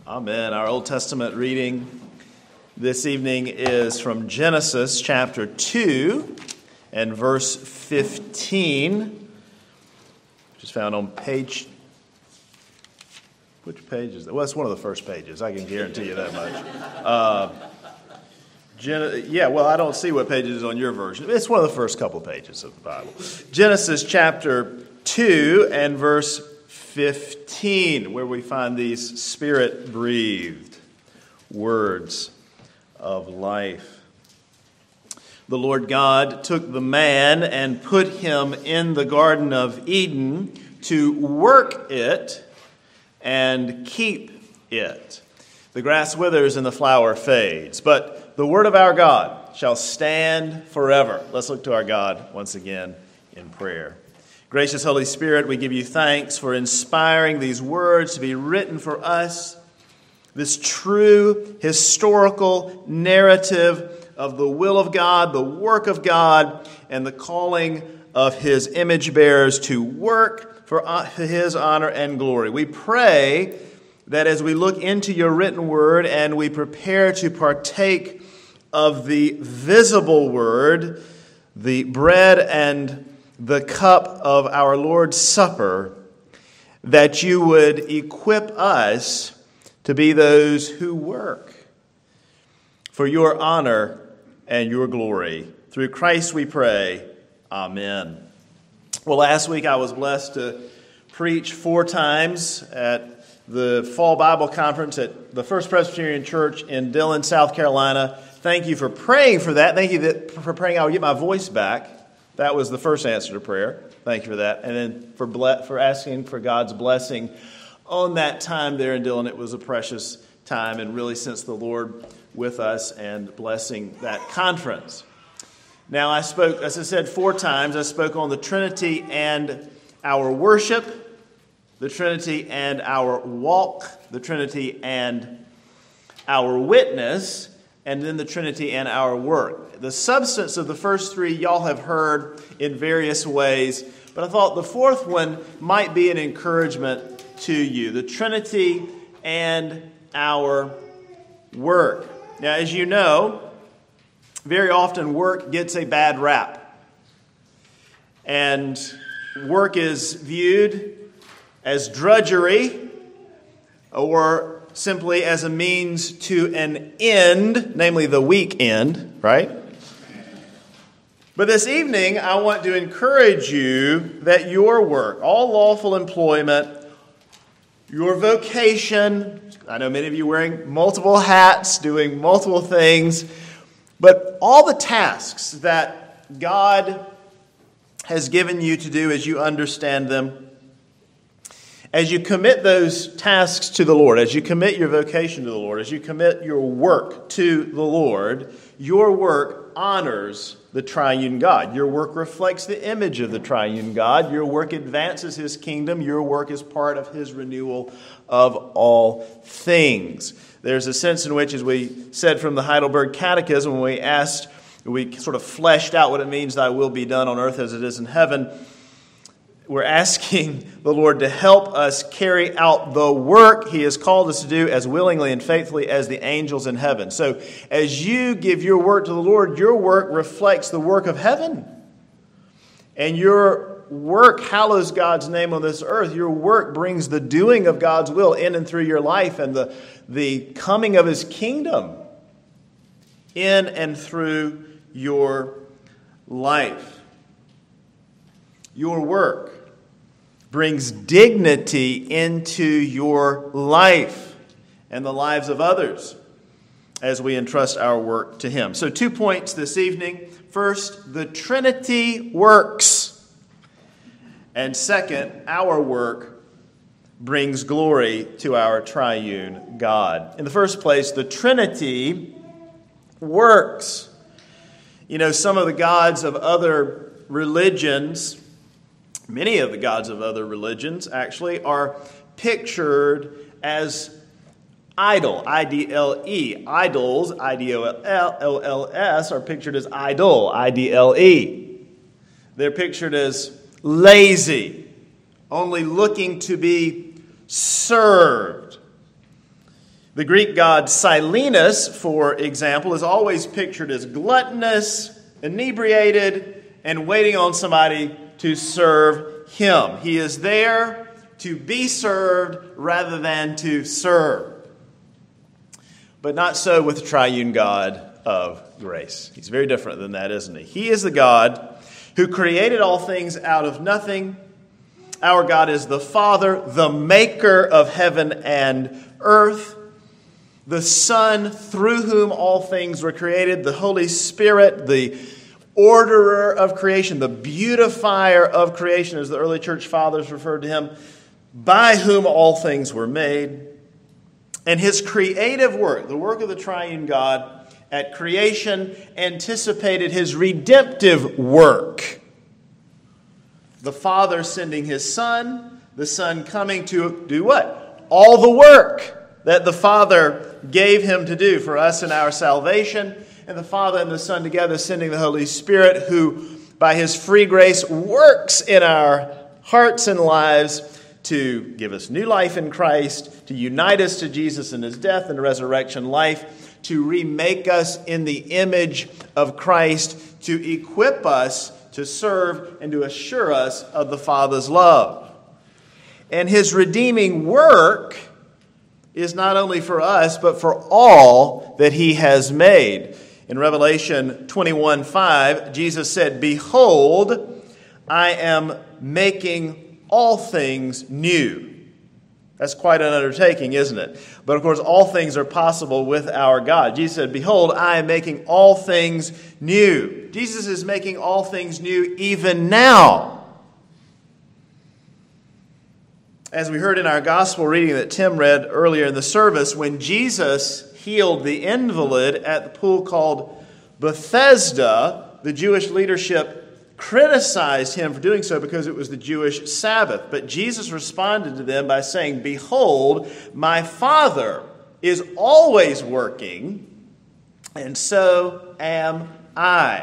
Amen. Our Old Testament reading this evening is from Genesis chapter 2 and verse 15, which is found on page... Which page is that? Well, it's one of the first pages. I can guarantee you that much. I don't see what page it is on your version. It's one of the first couple pages of the Bible. Genesis chapter 2 and verse 15, where we find these Spirit-breathed words of life. The Lord God took the man and put him in the Garden of Eden to work it and keep it. The grass withers and the flower fades, but the word of our God shall stand forever. Let's look to our God once again in prayer. Gracious Holy Spirit, we give you thanks for inspiring these words to be written for us, this true historical narrative of the will of God, the work of God, and the calling of his image bearers to work for his honor and glory. We pray that as we look into your written word and we prepare to partake of the visible word, the bread and the cup of our Lord's Supper, that you would equip us to be those who work for your honor and your glory. Through Christ we pray. Amen. Well, last week I was blessed to preach 4 times at the Fall Bible Conference at the First Presbyterian Church in Dillon, South Carolina. Thank you for praying for that. Thank you for praying I would get my voice back. That was the first answer to prayer. Thank you for that. And then for asking for God's blessing on that time there in Dillon. It was a precious time and really sensed the Lord with us and blessing that conference. Now I spoke, as I said, 4 times. I spoke on the Trinity and our worship, the Trinity and our walk, the Trinity and our witness, and then the Trinity and our work. The substance of the first 3 y'all have heard in various ways, but I thought the 4th one might be an encouragement to you. The Trinity and our work. Now, as you know, very often work gets a bad rap. And work is viewed as drudgery or simply as a means to an end, namely the weekend, right? But this evening, I want to encourage you that your work, all lawful employment, your vocation, I know many of you wearing multiple hats, doing multiple things, but all the tasks that God has given you to do as you understand them, as you commit those tasks to the Lord, as you commit your vocation to the Lord, as you commit your work to the Lord, your work honors the triune God. Your work reflects the image of the triune God. Your work advances his kingdom. Your work is part of his renewal of all things. There's a sense in which, as we said from the Heidelberg Catechism, when we sort of fleshed out what it means, thy will be done on earth as it is in heaven, we're asking the Lord to help us carry out the work he has called us to do as willingly and faithfully as the angels in heaven. So as you give your work to the Lord, your work reflects the work of heaven. And your work hallows God's name on this earth. Your work brings the doing of God's will in and through your life and the coming of his kingdom in and through your life. Your work brings dignity into your life and the lives of others as we entrust our work to him. So 2 points this evening. First, the Trinity works. And second, our work brings glory to our triune God. In the first place, the Trinity works. You know, some of the gods of other religions, many of the gods of other religions actually, are pictured as idol, I-D-L-E. Idols, I-D-O-L-L-S, are pictured as idol, I-D-L-E. They're pictured as lazy, only looking to be served. The Greek god Silenus, for example, is always pictured as gluttonous, inebriated, and waiting on somebody to serve him. He is there to be served rather than to serve. But not so with the triune God of grace. He's very different than that, isn't he? He is the God who created all things out of nothing. Our God is the Father, the maker of heaven and earth, the Son through whom all things were created, the Holy Spirit, the orderer of creation, the beautifier of creation, as the early church fathers referred to him, by whom all things were made. And his creative work, the work of the triune God at creation, anticipated his redemptive work. The Father sending his Son, the Son coming to do what? All the work that the Father gave him to do for us in our salvation, and the Father and the Son together sending the Holy Spirit, who by his free grace works in our hearts and lives to give us new life in Christ, to unite us to Jesus in his death and resurrection life, to remake us in the image of Christ, to equip us to serve and to assure us of the Father's love. And his redeeming work is not only for us, but for all that he has made. In Revelation 21:5, Jesus said, "Behold, I am making all things new." That's quite an undertaking, isn't it? But of course, all things are possible with our God. Jesus said, "Behold, I am making all things new." Jesus is making all things new even now. As we heard in our gospel reading that Tim read earlier in the service, when Jesus healed the invalid at the pool called Bethesda, the Jewish leadership criticized him for doing so because it was the Jewish Sabbath. But Jesus responded to them by saying, "Behold, my Father is always working, and so am I."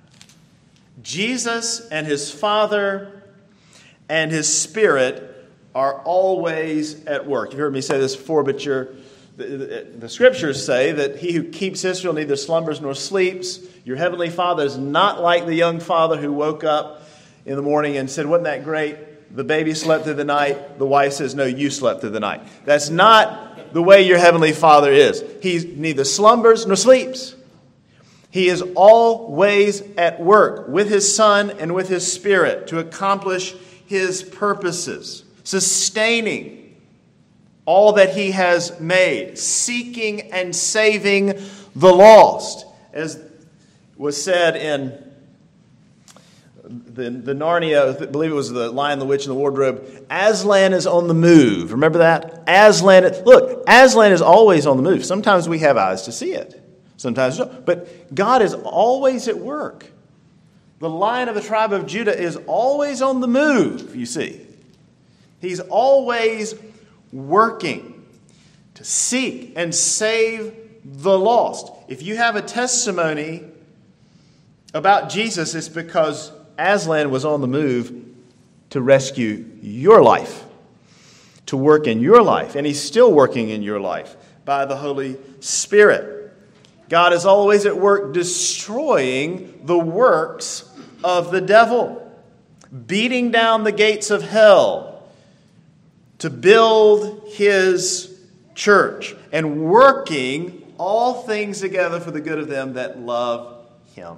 Jesus and his Father and his Spirit are always at work. You've heard me say this before, but the scriptures say that he who keeps Israel neither slumbers nor sleeps. Your heavenly Father is not like the young father who woke up in the morning and said, "Wasn't that great? The baby slept through the night." The wife says, "No, you slept through the night." That's not the way your heavenly Father is. He neither slumbers nor sleeps. He is always at work with his Son and with his Spirit to accomplish his purposes, sustaining all that he has made, seeking and saving the lost. As was said in the Narnia, I believe it was The Lion, the Witch, and the Wardrobe, Aslan is on the move. Remember that? Aslan is always on the move. Sometimes we have eyes to see it. Sometimes we don't. But God is always at work. The Lion of the tribe of Judah is always on the move, you see. He's always working to seek and save the lost. If you have a testimony about Jesus, it's because Aslan was on the move to rescue your life, to work in your life, and he's still working in your life by the Holy Spirit. God is always at work destroying the works of the devil, beating down the gates of hell to build his church, and working all things together for the good of them that love him.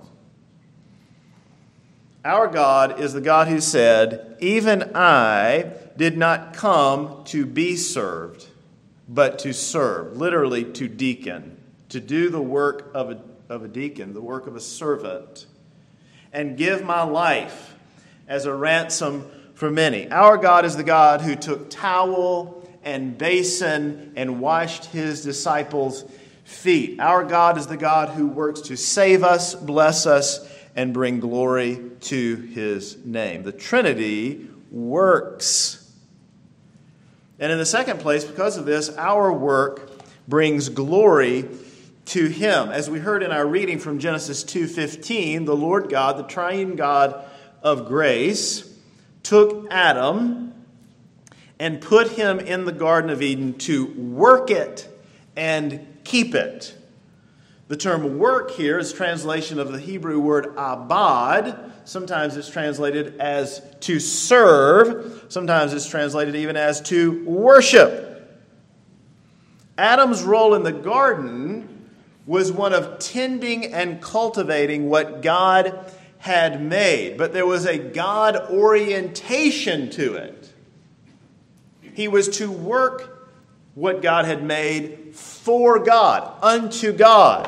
Our God is the God who said, "Even I did not come to be served, but to serve," literally to deacon, to do the work of a deacon, the work of a servant, and give my life as a ransom for many. Our God is the God who took towel and basin and washed his disciples' feet. Our God is the God who works to save us, bless us, and bring glory to his name. The Trinity works. And in the second place, because of this, our work brings glory to him. As we heard in our reading from Genesis 2:15, the Lord God, the triune God of grace, took Adam and put him in the Garden of Eden to work it and keep it. The term work here is translation of the Hebrew word abad. Sometimes it's translated as to serve. Sometimes it's translated even as to worship. Adam's role in the garden was one of tending and cultivating what God had made. But there was a God orientation to it. He was to work what God had made for God, unto God.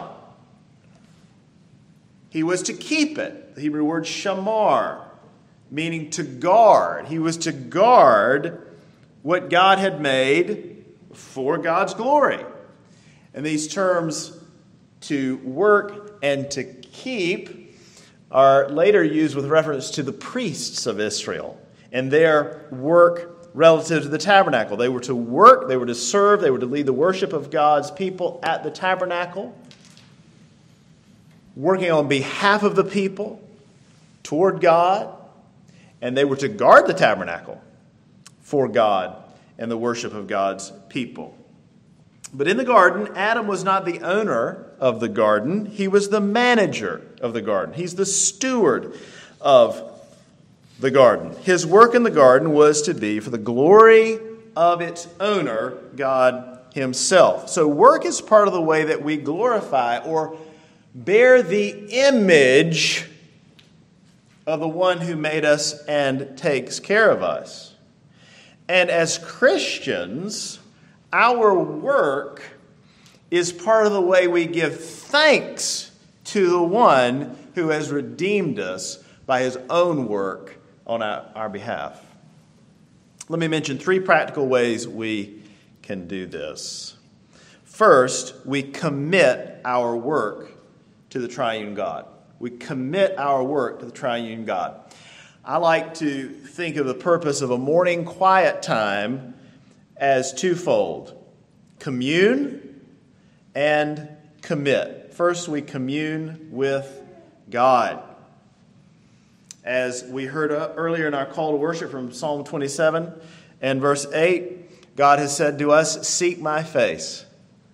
He was to keep it. The Hebrew word shamar, meaning to guard. He was to guard what God had made for God's glory. And these terms, to work and to keep, are later used with reference to the priests of Israel and their work relative to the tabernacle. They were to work, they were to serve, they were to lead the worship of God's people at the tabernacle, working on behalf of the people toward God, and they were to guard the tabernacle for God and the worship of God's people. But in the garden, Adam was not the owner of the garden. He was the manager of the garden. He's the steward of the garden. His work in the garden was to be for the glory of its owner, God himself. So work is part of the way that we glorify or bear the image of the one who made us and takes care of us. And as Christians, our work is part of the way we give thanks to the one who has redeemed us by his own work on our behalf. Let me mention 3 practical ways we can do this. First, we commit our work to the triune God. We commit our work to the triune God. I like to think of the purpose of a morning quiet time as twofold: commune and commit. First, we commune with God. As we heard earlier in our call to worship from Psalm 27 and verse 8, God has said to us, "Seek my face."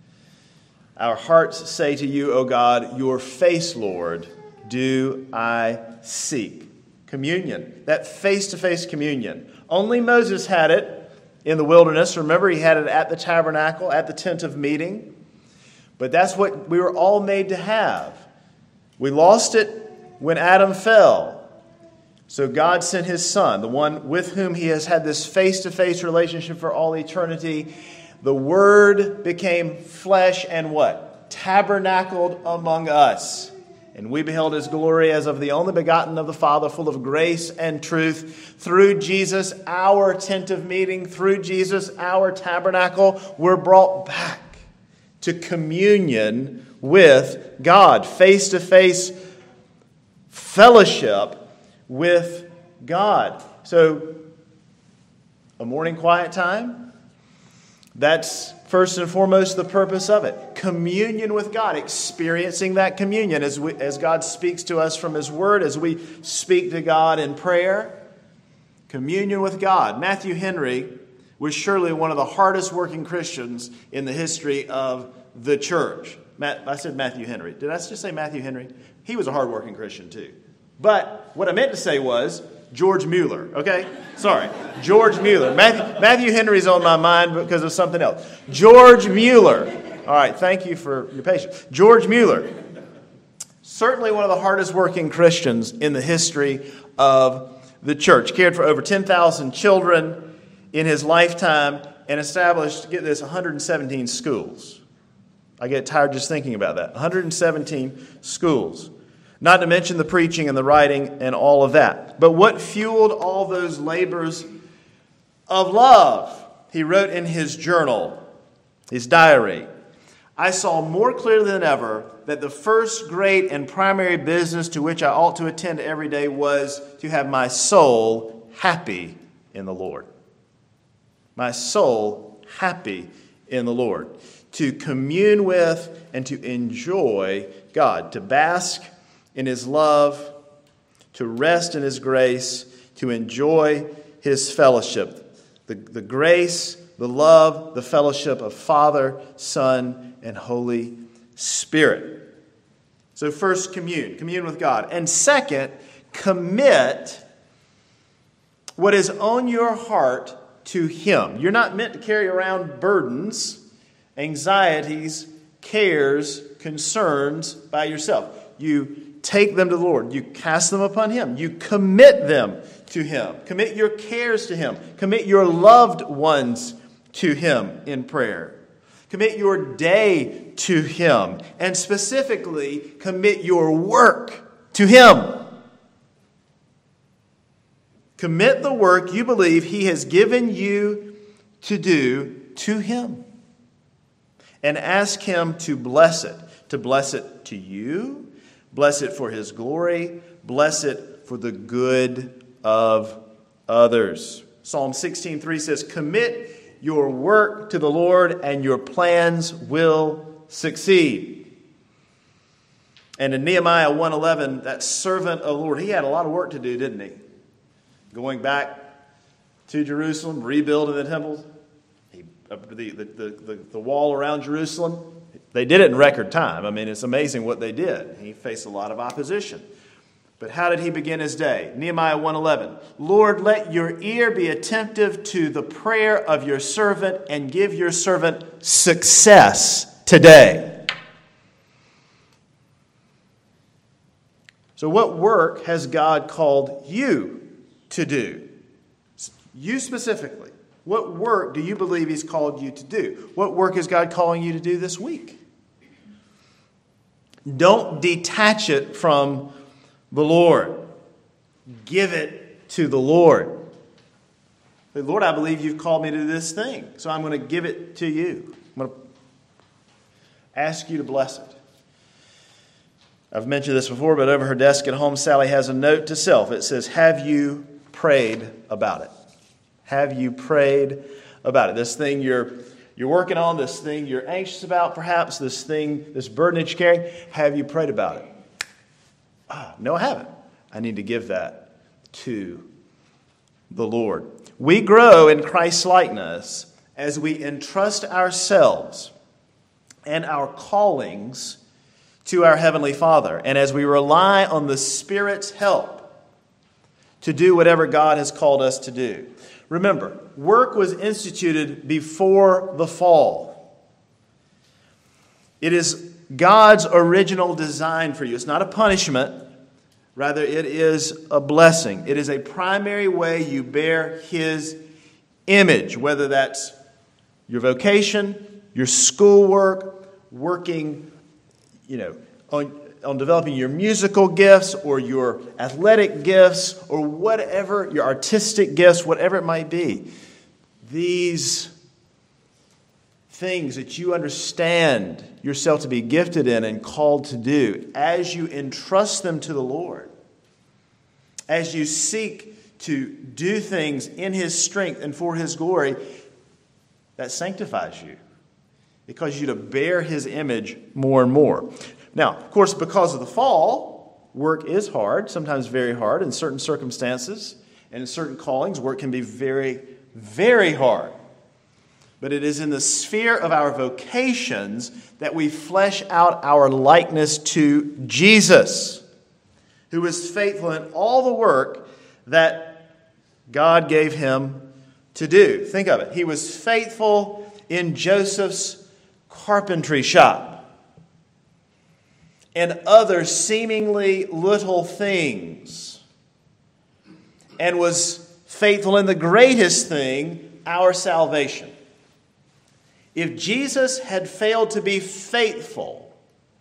Our hearts say to you, O God, your face, Lord, do I seek. Communion, that face-to-face communion. Only Moses had it in the wilderness. Remember, he had it at the tabernacle, at the tent of meeting. But that's what we were all made to have. We lost it when Adam fell. So God sent his Son, the one with whom he has had this face-to-face relationship for all eternity. The Word became flesh and what? Tabernacled among us. And we beheld his glory as of the only begotten of the Father, full of grace and truth. Through Jesus, our tent of meeting, through Jesus, our tabernacle, we're brought back to communion with God. Face-to-face fellowship with God. So, a morning quiet time, that's first and foremost the purpose of it. Communion with God, experiencing that communion as God speaks to us from his word, as we speak to God in prayer. Communion with God. Matthew Henry was surely one of the hardest working Christians in the history of the church. I said Matthew Henry. Did I just say Matthew Henry? He was a hard working Christian too. But what I meant to say was George Mueller, okay? Sorry, George Mueller. Matthew Henry's on my mind because of something else. George Mueller. All right, thank you for your patience. George Mueller. Certainly one of the hardest working Christians in the history of the church. Cared for over 10,000 children in his lifetime and established, get this, 117 schools. I get tired just thinking about that. 117 schools. Not to mention the preaching and the writing and all of that. But what fueled all those labors of love? He wrote in his journal, his diary, "I saw more clearly than ever that the first great and primary business to which I ought to attend every day was to have my soul happy in the Lord." My soul happy in the Lord. To commune with and to enjoy God. To bask in his love, to rest in his grace, to enjoy his fellowship. The grace, the love, the fellowship of Father, Son, and Holy Spirit. So first, commune with God. And second, commit what is on your heart to Him. You're not meant to carry around burdens, anxieties, cares, concerns by yourself. You take them to the Lord. You cast them upon Him. You commit them to Him. Commit your cares to Him. Commit your loved ones to Him in prayer. Commit your day to Him. And specifically, commit your work to Him. Commit the work you believe He has given you to do to Him. And ask Him to bless it to you, bless it for His glory, bless it for the good of others. Psalm 16:3 says, commit your work to the Lord and your plans will succeed. And in Nehemiah 1:11, that servant of the Lord, he had a lot of work to do, didn't he? Going back to Jerusalem, rebuilding the temple, the wall around Jerusalem. They did it in record time. I mean, it's amazing what they did. He faced a lot of opposition. But how did he begin his day? Nehemiah 1:11. Lord, let your ear be attentive to the prayer of your servant and give your servant success today. So what work has God called you to do? You specifically. What work do you believe He's called you to do? What work is God calling you to do this week? Don't detach it from the Lord. Give it to the Lord. Say, Lord, I believe You've called me to this thing, so I'm going to give it to You. I'm going to ask You to bless it. I've mentioned this before, but over her desk at home, Sally has a note to self. It says, have you prayed about it? Have you prayed about it? This thing you're working on, this thing you're anxious about, perhaps, this burden that you carry, have you prayed about it? No, I haven't. I need to give that to the Lord. We grow in Christ's likeness as we entrust ourselves and our callings to our Heavenly Father, and as we rely on the Spirit's help to do whatever God has called us to do. Remember, work was instituted before the fall. It is God's original design for you. It's not a punishment. Rather, it is a blessing. It is a primary way you bear His image, whether that's your vocation, your schoolwork, working, on developing your musical gifts or your athletic gifts or whatever, your artistic gifts, whatever it might be. These things that you understand yourself to be gifted in and called to do, as you entrust them to the Lord, as you seek to do things in His strength and for His glory, that sanctifies you. It causes you to bear His image more and more. Now, of course, because of the fall, work is hard, sometimes very hard in certain circumstances. And in certain callings, work can be very, very hard. But it is in the sphere of our vocations that we flesh out our likeness to Jesus, who was faithful in all the work that God gave Him to do. Think of it. He was faithful in Joseph's carpentry shop and other seemingly little things, and was faithful in the greatest thing, our salvation. If Jesus had failed to be faithful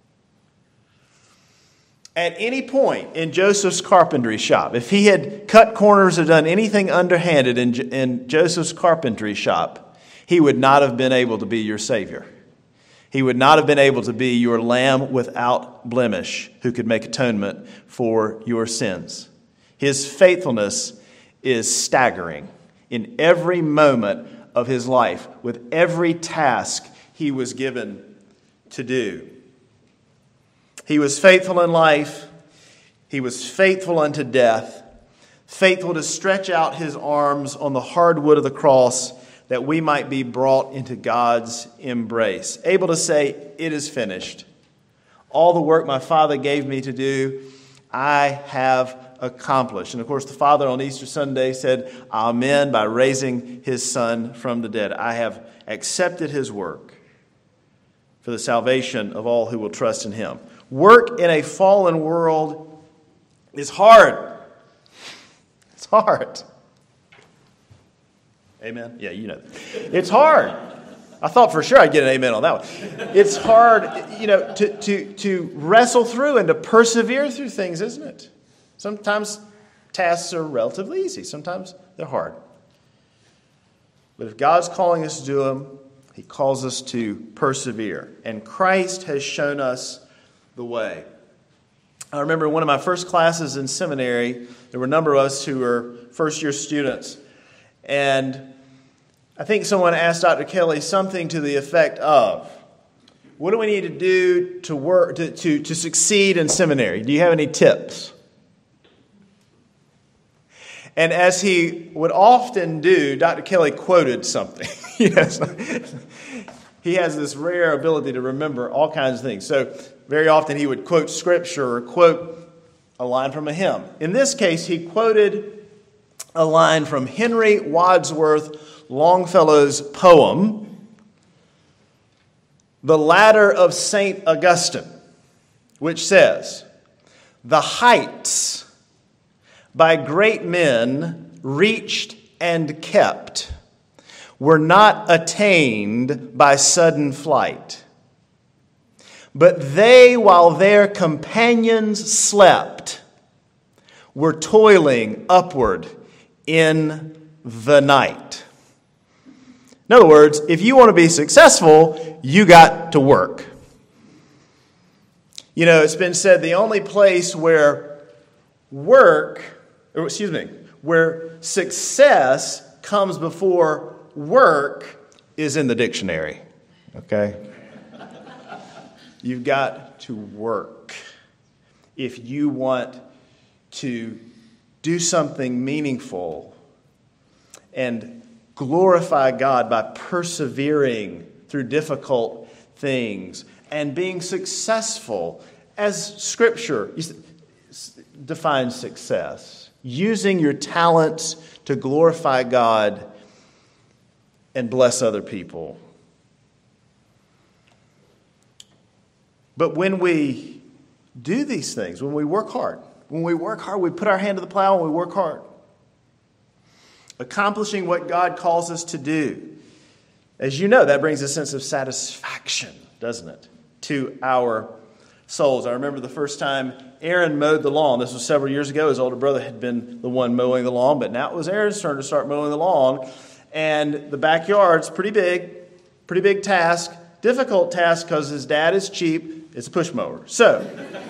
at any point in Joseph's carpentry shop, if he had cut corners or done anything underhanded in Joseph's carpentry shop, he would not have been able to be your Savior. He would not have been able to be your lamb without blemish who could make atonement for your sins. His faithfulness is staggering in every moment of his life, with every task he was given to do. He was faithful in life. He was faithful unto death, faithful to stretch out his arms on the hard wood of the cross that we might be brought into God's embrace, able to say, "It is finished. All the work my Father gave me to do, I have accomplished." And of course, the Father on Easter Sunday said, "Amen," by raising his Son from the dead. I have accepted his work for the salvation of all who will trust in him. Work in a fallen world is hard. It's hard. Amen? Yeah, you know that. It's hard. I thought for sure I'd get an amen on that one. It's hard, to wrestle through and to persevere through things, isn't it? Sometimes tasks are relatively easy. Sometimes they're hard. But if God's calling us to do them, he calls us to persevere. And Christ has shown us the way. I remember in one of my first classes in seminary, there were a number of us who were first-year students. And I think someone asked Dr. Kelly something to the effect of, "What do we need to do to work to succeed in seminary? Do you have any tips?" And as he would often do, Dr. Kelly quoted something. He has this rare ability to remember all kinds of things. So very often he would quote scripture or quote a line from a hymn. In this case, he quoted a line from Henry Wadsworth Longfellow's poem, "The Ladder of St. Augustine," which says, "The heights by great men reached and kept were not attained by sudden flight. But they, while their companions slept, were toiling upward in the night." In other words, if you want to be successful, you got to work. It's been said the only place where where success comes before work is in the dictionary. Okay? You've got to work if you want to do something meaningful and glorify God by persevering through difficult things and being successful as Scripture defines success. Using your talents to glorify God and bless other people. But when we do these things, when we work hard, we put our hand to the plow and we work hard, accomplishing what God calls us to do, as you know, that brings a sense of satisfaction, doesn't it, to our souls. I remember the first time Aaron mowed the lawn. This was several years ago. His older brother had been the one mowing the lawn, but now it was Aaron's turn to start mowing the lawn. And the backyard's pretty big task, difficult task because his dad is cheap. It's a push mower. So,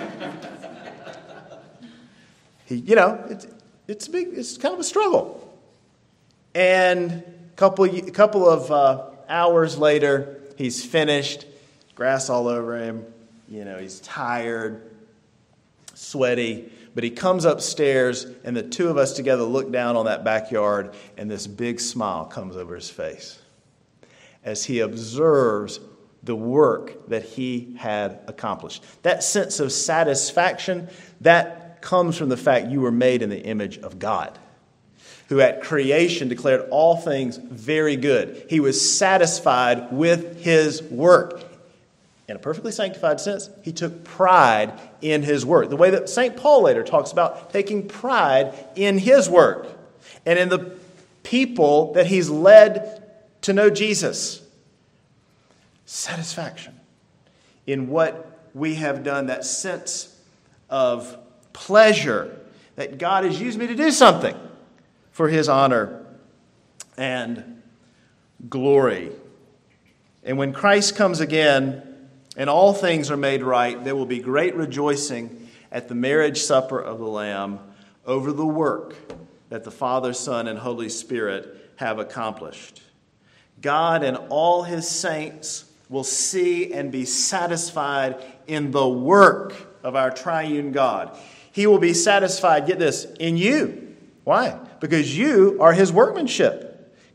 it's kind of a struggle. And a couple of hours later, he's finished. Grass all over him. He's tired, sweaty, but he comes upstairs and the two of us together look down on that backyard and this big smile comes over his face as he observes the work that he had accomplished. That sense of satisfaction, that comes from the fact you were made in the image of God, who at creation declared all things very good. He was satisfied with his work. In a perfectly sanctified sense, he took pride in his work. The way that St. Paul later talks about taking pride in his work and in the people that he's led to know Jesus. Satisfaction in what we have done, that sense of pleasure that God has used me to do something for his honor and glory. And when Christ comes again, and all things are made right, there will be great rejoicing at the marriage supper of the Lamb over the work that the Father, Son, and Holy Spirit have accomplished. God and all his saints will see and be satisfied in the work of our triune God. He will be satisfied, get this, in you. Why? Because you are his workmanship,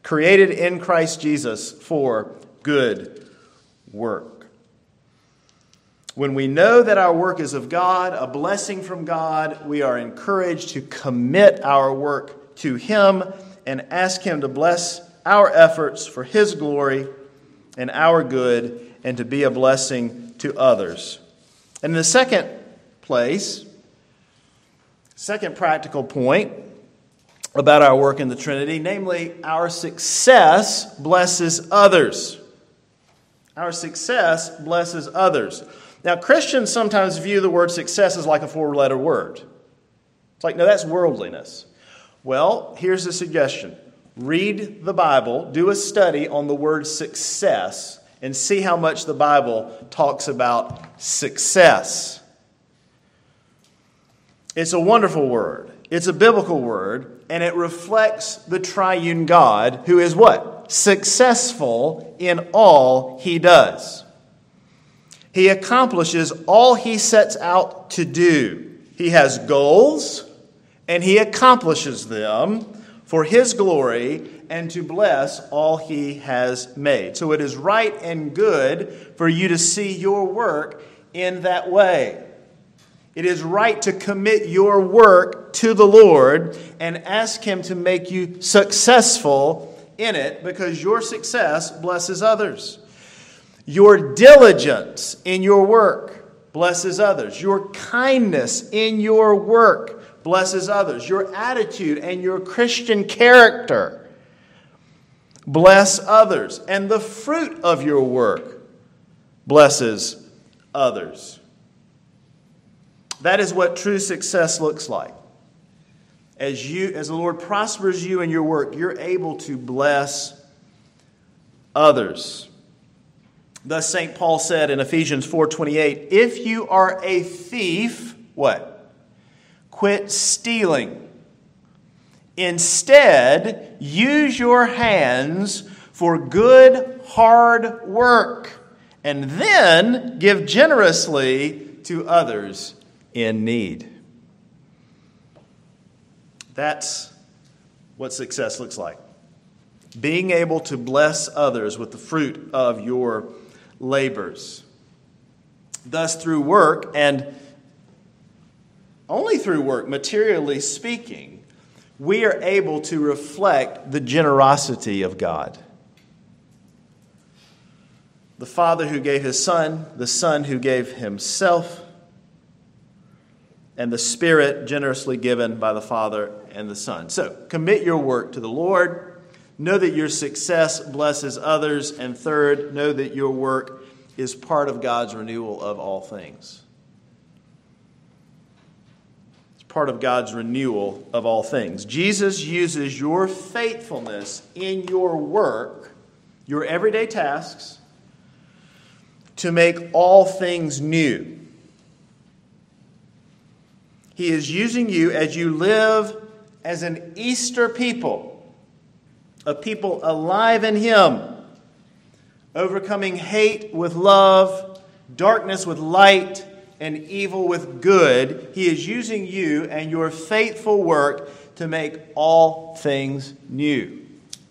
created in Christ Jesus for good work. When we know that our work is of God, a blessing from God, we are encouraged to commit our work to Him and ask Him to bless our efforts for His glory and our good, and to be a blessing to others. And in the second place, second practical point about our work in the Trinity, namely, our success blesses others. Our success blesses others. Now, Christians sometimes view the word success as like a four-letter word. It's like, no, that's worldliness. Well, here's a suggestion. Read the Bible, do a study on the word success, and see how much the Bible talks about success. It's a wonderful word. It's a biblical word, and it reflects the triune God who is what? Successful in all He does. He accomplishes all He sets out to do. He has goals, and He accomplishes them for His glory and to bless all He has made. So it is right and good for you to see your work in that way. It is right to commit your work to the Lord and ask Him to make you successful in it, because your success blesses others. Your diligence in your work blesses others. Your kindness in your work blesses others. Your attitude and your Christian character bless others. And the fruit of your work blesses others. That is what true success looks like. As the Lord prospers you in your work, you're able to bless others. Thus St. Paul said in Ephesians 4:28, if you are a thief, what? Quit stealing. Instead, use your hands for good, hard work, and then give generously to others in need. That's what success looks like. Being able to bless others with the fruit of your labors. Thus, through work, and only through work, materially speaking, we are able to reflect the generosity of God. The Father who gave His Son, the Son who gave Himself, and the Spirit generously given by the Father and the Son. So, commit your work to the Lord. Know that your success blesses others. And third, know that your work is part of God's renewal of all things. It's part of God's renewal of all things. Jesus uses your faithfulness in your work, your everyday tasks, to make all things new. He is using you as you live as an Easter people, a people alive in Him, overcoming hate with love, darkness with light, and evil with good. He is using you and your faithful work to make all things new.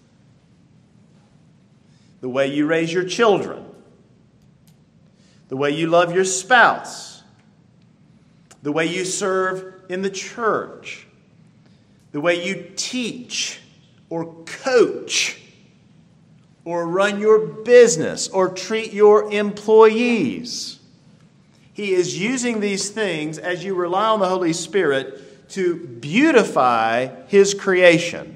The way you raise your children, the way you love your spouse, the way you serve in the church, the way you teach or coach or run your business or treat your employees. He is using these things as you rely on the Holy Spirit to beautify His creation,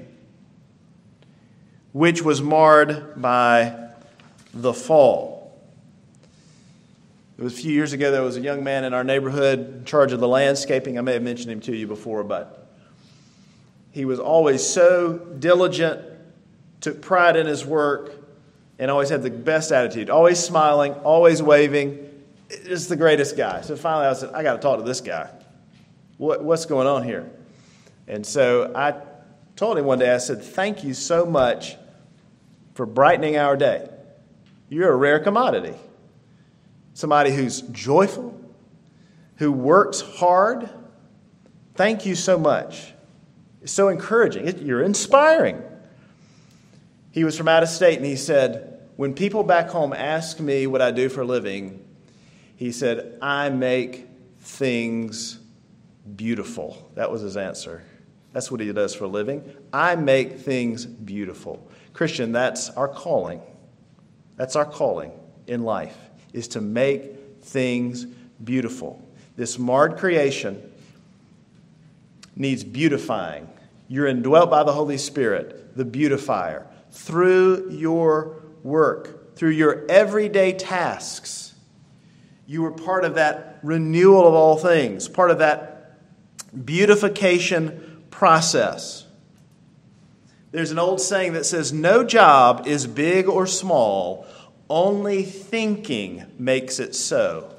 which was marred by the fall. It was a few years ago, there was a young man in our neighborhood in charge of the landscaping. I may have mentioned him to you before, but he was always so diligent, took pride in his work, and always had the best attitude, always smiling, always waving. Just the greatest guy. So finally I said, I got to talk to this guy. What's going on here? And so I told him one day, I said, thank you so much for brightening our day. You're a rare commodity. Somebody who's joyful, who works hard. Thank you so much. It's so encouraging. You're inspiring. He was from out of state, and he said, when people back home ask me what I do for a living, he said, I make things beautiful. That was his answer. That's what he does for a living. I make things beautiful. Christian, that's our calling. That's our calling in life, is to make things beautiful. This marred creation needs beautifying. You're indwelt by the Holy Spirit, the beautifier, through your work, through your everyday tasks. You were part of that renewal of all things, part of that beautification process. There's an old saying that says, no job is big or small, only thinking makes it so.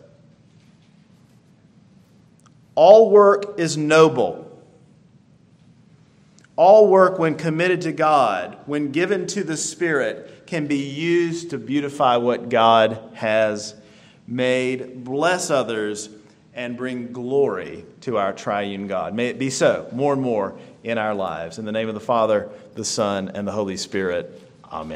All work is noble. All work, when committed to God, when given to the Spirit, can be used to beautify what God has made, bless others, and bring glory to our triune God. May it be so more and more in our lives. In the name of the Father, the Son, and the Holy Spirit. Amen.